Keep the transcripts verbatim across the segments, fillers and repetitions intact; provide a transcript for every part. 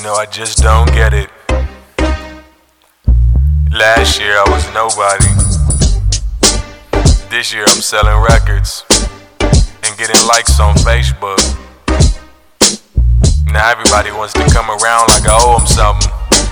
know, I just don't get it. Last year I was nobody. This year I'm selling records and getting likes on Facebook. Now everybody wants to come around like I owe them something.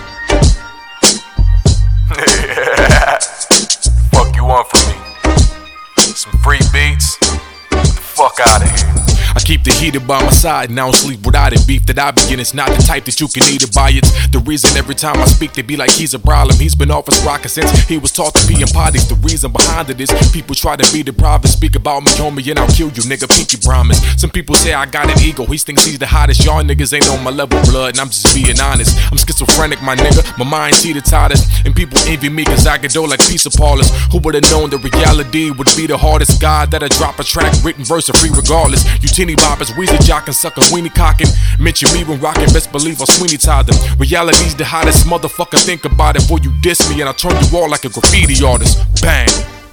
Fuck you want from me? Some free beats? Get the fuck out of here. I keep the heater by my side and I don't sleep without it. Beef that I begin, it's not the type that you can eat it by. It's the reason every time I speak they be like he's a problem. He's been off his rocker since he was taught to be in potties. The reason behind it is people try to be deprived and speak about me, homie, and I'll kill you, nigga, pinky promise. Some people say I got an ego, he thinks he's the hottest. Y'all niggas ain't on my level, blood, and I'm just being honest. I'm schizophrenic, my nigga, my mind teeter-totters, and people envy me cause I can do like pizza parlors. Who would've known the reality would be the hardest? God that'll drop a track, written verse or free regardless. You teeny boppers, Weezy jockin', suckin', weenie cockin'. Mention me when rockin', best believe I'll Sweeney Todd them. Reality's the hottest, motherfucker, think about it. Boy, you diss me and I'll turn you all like a graffiti artist. Bang.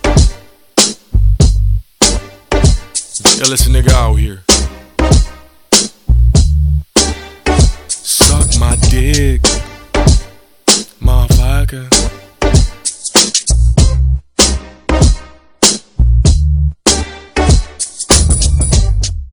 Illest nigga out here. Suck my dick, motherfucker.